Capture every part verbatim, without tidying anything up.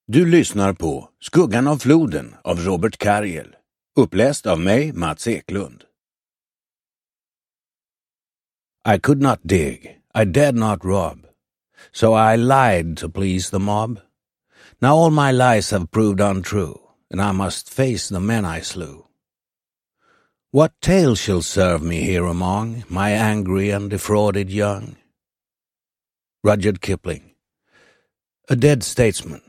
Du lyssnar på Skuggan av floden av Robert Carriel, uppläst av mig, Mats Eklund. I could not dig, I dared not rob, so I lied to please the mob. Now all my lies have proved untrue, and I must face the men I slew. What tale shall serve me here among my angry and defrauded young? Rudyard Kipling. A Dead Statesman.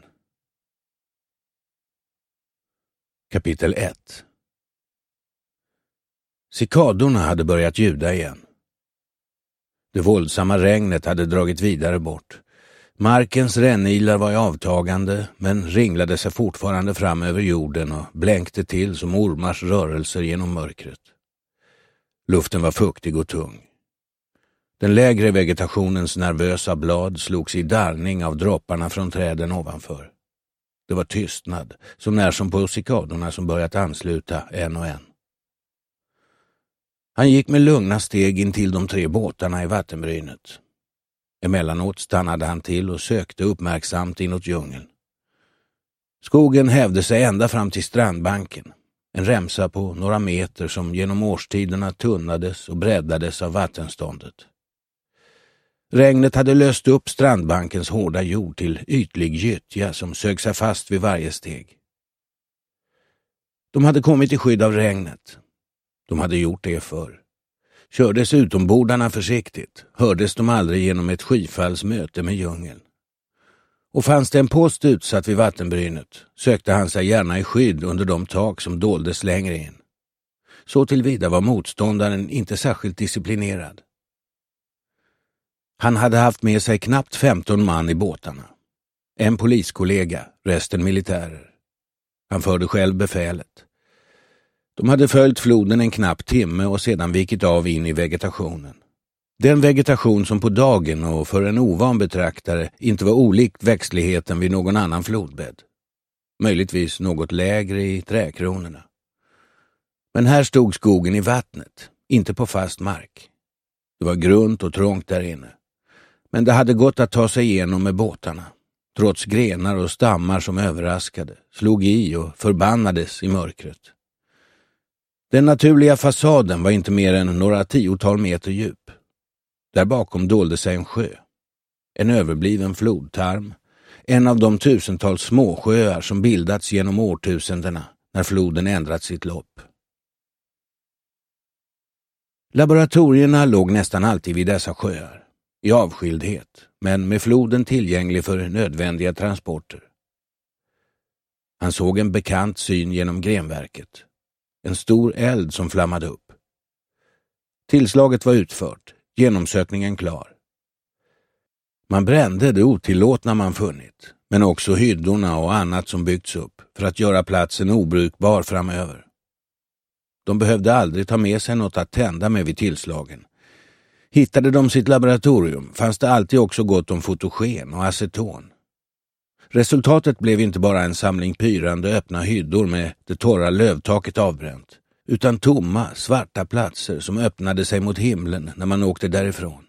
Kapitel ett. Cikadorna hade börjat ljuda igen. Det våldsamma regnet hade dragit vidare bort. Markens rännilar var i avtagande, men ringlade sig fortfarande fram över jorden och blänkte till som ormars rörelser genom mörkret. Luften var fuktig och tung. Den lägre vegetationens nervösa blad slogs i darrning av dropparna från träden ovanför. Det var tystnad, så när som på cikadorna som börjat ansluta en och en. Han gick med lugna steg in till de tre båtarna i vattenbrynet. Emellanåt stannade han till och sökte uppmärksamt inåt djungeln. Skogen hävde sig ända fram till strandbanken, en remsa på några meter som genom årstiderna tunnades och breddades av vattenståndet. Regnet hade löst upp strandbankens hårda jord till ytlig gyttja som sög sig fast vid varje steg. De hade kommit i skydd av regnet. De hade gjort det förr. Kördes utombordarna försiktigt, hördes de aldrig genom ett skyfallsmöte med djungeln. Och fanns det en post utsatt vid vattenbrynet, sökte han sig gärna i skydd under de tak som doldes längre in. Så tillvida var motståndaren inte särskilt disciplinerad. Han hade haft med sig knappt femton man i båtarna. En poliskollega, resten militärer. Han förde själv befälet. De hade följt floden en knapp timme och sedan vikit av in i vegetationen. Den vegetation som på dagen och för en ovan betraktare inte var olikt växtligheten vid någon annan flodbädd. Möjligtvis något lägre i träkronorna. Men här stod skogen i vattnet, inte på fast mark. Det var grunt och trångt där inne. Men det hade gått att ta sig igenom med båtarna, trots grenar och stammar som överraskade, slog i och förbannades i mörkret. Den naturliga fasaden var inte mer än några tiotal meter djup. Där bakom dolde sig en sjö. En överbliven flodtarm, en av de tusentals småsjöar som bildats genom årtusendena när floden ändrat sitt lopp. Laboratorierna låg nästan alltid vid dessa sjöar. I avskildhet, men med floden tillgänglig för nödvändiga transporter. Han såg en bekant syn genom grenverket. En stor eld som flammade upp. Tillslaget var utfört, genomsökningen klar. Man brände det otillåtna man funnit, men också hyddorna och annat som byggts upp för att göra platsen obrukbar framöver. De behövde aldrig ta med sig något att tända med vid tillslagen. Hittade de sitt laboratorium fanns det alltid också gott om fotogen och aceton. Resultatet blev inte bara en samling pyrande öppna hyddor med det torra lövtaket avbränt, utan tomma, svarta platser som öppnade sig mot himlen när man åkte därifrån.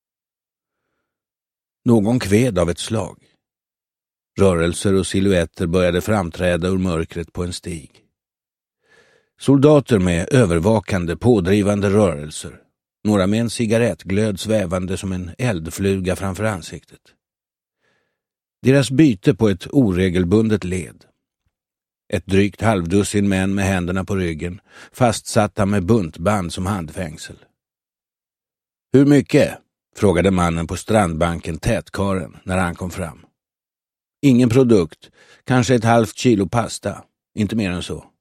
Någon kved av ett slag. Rörelser och silhuetter började framträda ur mörkret på en stig. Soldater med övervakande, pådrivande rörelser. Några med en cigarettglöd svävande som en eldfluga framför ansiktet. Deras byte på ett oregelbundet led. Ett drygt halvdussin män med händerna på ryggen, fastsatta med buntband som handfängsel. Hur mycket? Frågade mannen på strandbanken tätkaren när han kom fram. Ingen produkt, kanske ett halvt kilo pasta, inte mer än så.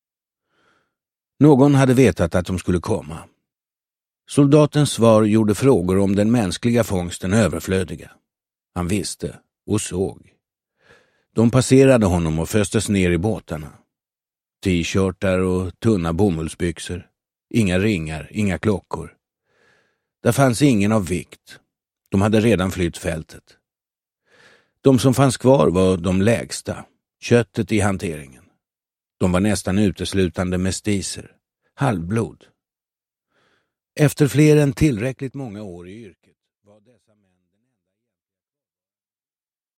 Någon hade vetat att de skulle komma. Soldatens svar gjorde frågor om den mänskliga fångsten överflödiga. Han visste och såg. De passerade honom och föstes ner i båtarna. T-shirtar och tunna bomullsbyxor. Inga ringar, inga klockor. Där fanns ingen av vikt. De hade redan flytt fältet. De som fanns kvar var de lägsta, köttet i hanteringen. De var nästan uteslutande mestiser, halvblod. Efter fler än tillräckligt många år i yrket